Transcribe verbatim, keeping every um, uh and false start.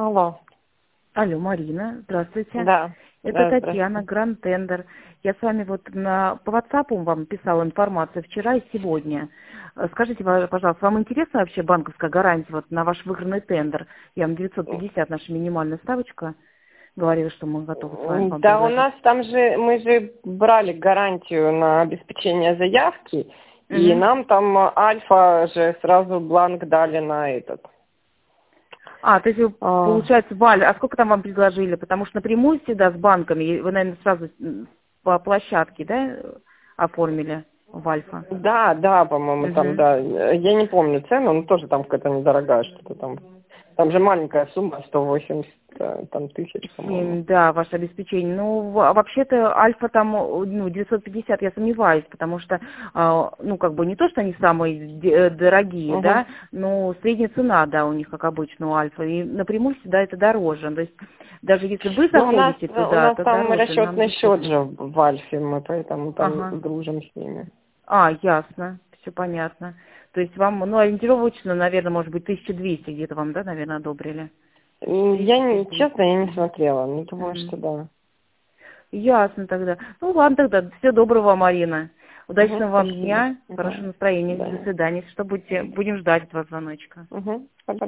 Алло. Алло, Марина, здравствуйте. Да. Это Да, Татьяна, Гранд Тендер. Я с вами вот на, по WhatsApp вам писала информацию вчера и сегодня. Э, Скажите, ва- пожалуйста, вам интересна вообще банковская гарантия вот на ваш выигранный тендер? Я вам девятьсот пятьдесят, наша минимальная ставочка, говорила, что мы готовы с вами вам Да, у предложить. нас там же, мы же брали гарантию на обеспечение заявки, и Мгм. нам там Альфа же сразу бланк дали на этот. А, то есть, вы, А, получается, Валь, а сколько там вам предложили? Потому что напрямую всегда с банками, и вы, наверное, сразу м, по площадке, да, оформили в Альфа? да, да, по-моему, там, Угу. да. Я не помню цену, но тоже там какая-то недорогая что-то там. Там же маленькая сумма, сто восемьдесят э, там, тысяч, по-моему. Семь, да, ваше обеспечение. Ну, в- а вообще-то Альфа там, э, ну, девятьсот пятьдесят, я сомневаюсь, потому что, а, ну, как бы не то, что они самые де- э, дорогие, Угу. да, но средняя цена, да, у них, как обычно, у Альфа, и напрямую всегда это дороже. То есть даже если вы Ну, у нас, заходите у туда, нас то там дороже, нам расчетный счет дешевле. же в Альфе, мы поэтому Ага. там дружим с ними. А, ясно, все понятно. То есть вам, ну, ориентировочно, наверное, может быть, тысяча двести где-то вам, да, наверное, одобрили? М, Я не, тысяча честно, я не двести. смотрела, но думаю, Мгм. что да. Ясно тогда. Ну ладно тогда. Всего доброго, Марина. Угу, Удачного вам спасибо. дня, Угу. хорошего настроения. До Да. свидания. Что будете, будем ждать от вас звоночка. Угу.